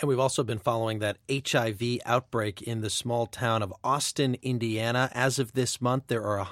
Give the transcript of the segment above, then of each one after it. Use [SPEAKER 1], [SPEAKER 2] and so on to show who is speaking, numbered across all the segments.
[SPEAKER 1] And we've also been following that HIV outbreak in the small town of Austin, Indiana. As of this month, there are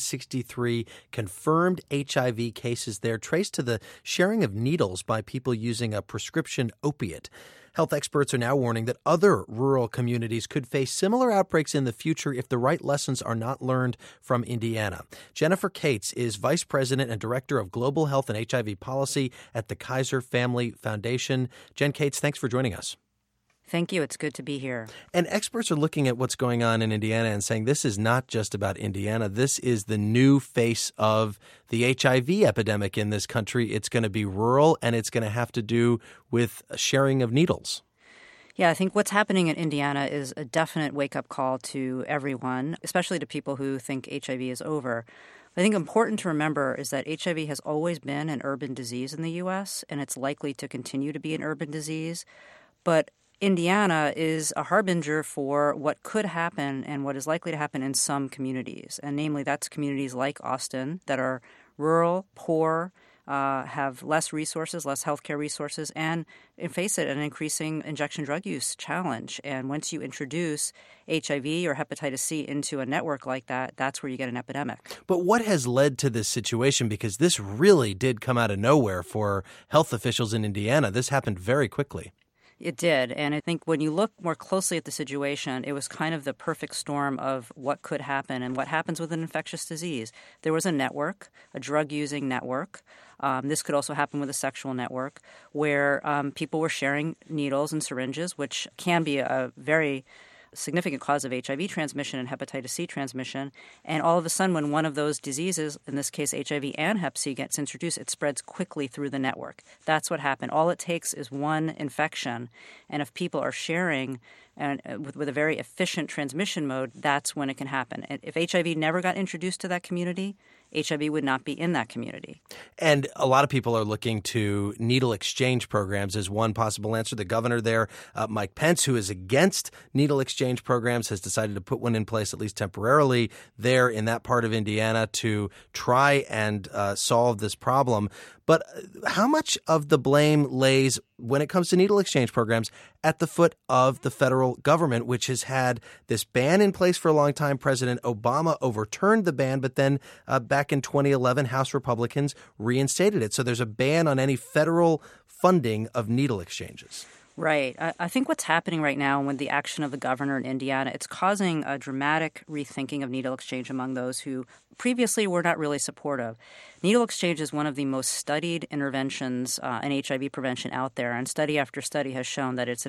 [SPEAKER 1] 163 confirmed HIV cases there, traced to the sharing of needles by people using a prescription opiate. Health experts are now warning that other rural communities could face similar outbreaks in the future if the right lessons are not learned from Indiana. Jennifer Cates is Vice President and Director of Global Health and HIV Policy at the Kaiser Family Foundation. Jen Cates, thanks for joining us.
[SPEAKER 2] Thank you. It's good to be here.
[SPEAKER 1] And experts are looking at what's going on in Indiana and saying this is not just about Indiana. This is the new face of the HIV epidemic in this country. It's going to be rural, and it's going to have to do with sharing of needles.
[SPEAKER 2] Yeah, I think what's happening in Indiana is a definite wake-up call to everyone, especially to people who think HIV is over. I think important to remember is that HIV has always been an urban disease in the U.S., and it's likely to continue to be an urban disease. But Indiana is a harbinger for what could happen and what is likely to happen in some communities. And namely, that's communities like Austin that are rural, poor, have less resources, less healthcare resources, and face it, an increasing injection drug use challenge. And once you introduce HIV or hepatitis C into a network like that, that's where you get an epidemic.
[SPEAKER 1] But what has led to this situation? Because this really did come out of nowhere for health officials in Indiana. This happened very quickly.
[SPEAKER 2] It did. And I think when you look more closely at the situation, it was kind of the perfect storm of what could happen and what happens with an infectious disease. There was a network, a drug-using network. This could also happen with a sexual network where people were sharing needles and syringes, which can be a very significant cause of HIV transmission and hepatitis C transmission. And all of a sudden, when one of those diseases, in this case HIV and hep C, gets introduced, it spreads quickly through the network. That's what happened. All it takes is one infection. And if people are sharing and with a very efficient transmission mode, that's when it can happen. And if HIV never got introduced to that community, HIV would not be in that community.
[SPEAKER 1] And a lot of people are looking to needle exchange programs as one possible answer. The governor there, Mike Pence, who is against needle exchange programs, has decided to put one in place, at least temporarily, there in that part of Indiana to try and solve this problem. But how much of the blame lays, when it comes to needle exchange programs, at the foot of the federal government, which has had this ban in place for a long time? President Obama overturned the ban, but then back in 2011, House Republicans reinstated it. So there's a ban on any federal funding of needle exchanges.
[SPEAKER 2] Right. I think what's happening right now with the action of the governor in Indiana, it's causing a dramatic rethinking of needle exchange among those who previously were not really supportive. Needle exchange is one of the most studied interventions in HIV prevention out there, and study after study has shown that it's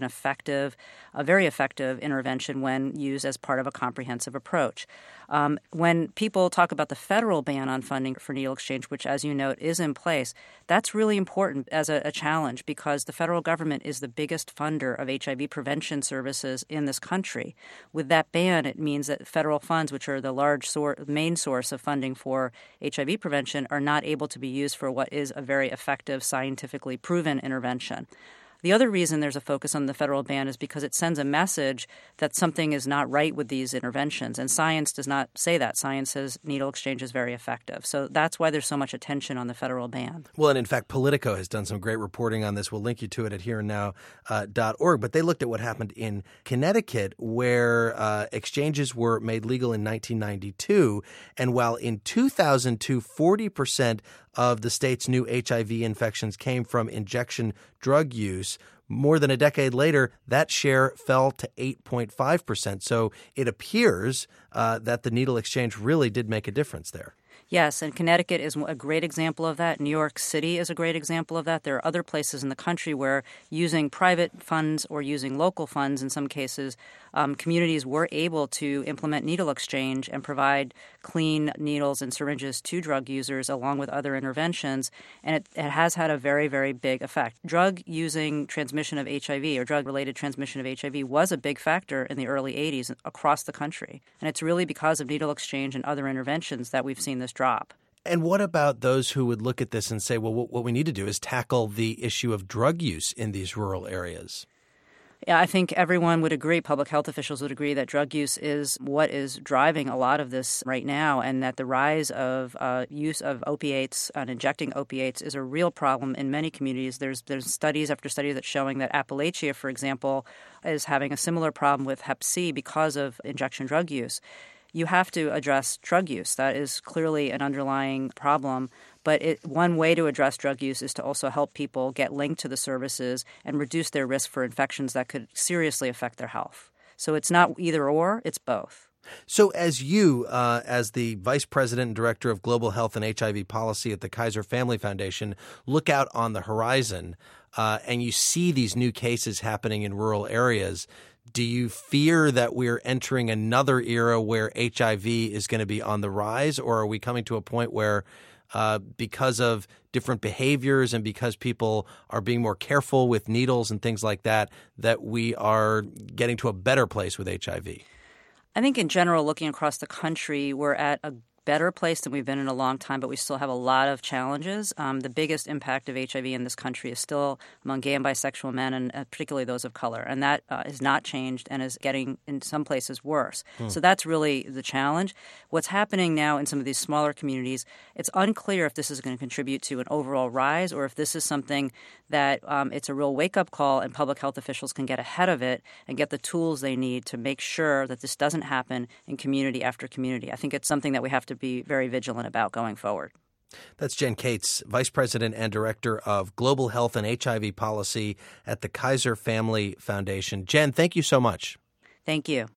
[SPEAKER 2] a very effective intervention when used as part of a comprehensive approach. When people talk about the federal ban on funding for needle exchange, which, as you note, is in place, that's really important as a challenge because the federal government is the biggest funder of HIV prevention services in this country. With that ban, it means that federal funds, which are the main source of funding for HIV prevention, are not able to be used for what is a very effective, scientifically proven intervention. The other reason there's a focus on the federal ban is because it sends a message that something is not right with these interventions. And science does not say that. Science says needle exchange is very effective. So that's why there's so much attention on the federal ban.
[SPEAKER 1] Well, and in fact, Politico has done some great reporting on this. We'll link you to it at hereandnow.org. But they looked at what happened in Connecticut, where exchanges were made legal in 1992. And while in 2002, 40% of the state's new HIV infections came from injection drug use, more than a decade later, that share fell to 8.5%. So it appears that the needle exchange really did make a difference there.
[SPEAKER 2] Yes, and Connecticut is a great example of that. New York City is a great example of that. There are other places in the country where using private funds or using local funds in some cases, communities were able to implement needle exchange and provide clean needles and syringes to drug users along with other interventions. And it has had a very, very big effect. Drug-using transmission of HIV or drug-related transmission of HIV was a big factor in the early 80s across the country. And it's really because of needle exchange and other interventions that we've seen this drop.
[SPEAKER 1] And what about those who would look at this and say, well, what we need to do is tackle the issue of drug use in these rural areas?
[SPEAKER 2] Yeah, I think everyone would agree, public health officials would agree that drug use is what is driving a lot of this right now, and that the rise of use of opiates and injecting opiates is a real problem in many communities. There's studies after studies that's showing that Appalachia, for example, is having a similar problem with Hep C because of injection drug use. You have to address drug use. That is clearly an underlying problem. But one way to address drug use is to also help people get linked to the services and reduce their risk for infections that could seriously affect their health. So it's not either or, it's both.
[SPEAKER 1] So as you, as the Vice President and Director of Global Health and HIV Policy at the Kaiser Family Foundation, look out on the horizon and you see these new cases happening in rural areas, do you fear that we're entering another era where HIV is going to be on the rise, or are we coming to a point where because of different behaviors and because people are being more careful with needles and things like that, that we are getting to a better place with HIV?
[SPEAKER 2] I think in general, looking across the country, we're at a better place than we've been in a long time, but we still have a lot of challenges. The biggest impact of HIV in this country is still among gay and bisexual men, and particularly those of color. And that has not changed and is getting, in some places, worse. So that's really the challenge. What's happening now in some of these smaller communities, it's unclear if this is going to contribute to an overall rise or if this is something that it's a real wake-up call and public health officials can get ahead of it and get the tools they need to make sure that this doesn't happen in community after community. I think it's something that we have to be very vigilant about going forward.
[SPEAKER 1] That's Jen Cates, Vice President and Director of Global Health and HIV Policy at the Kaiser Family Foundation. Jen, thank you so much.
[SPEAKER 2] Thank you.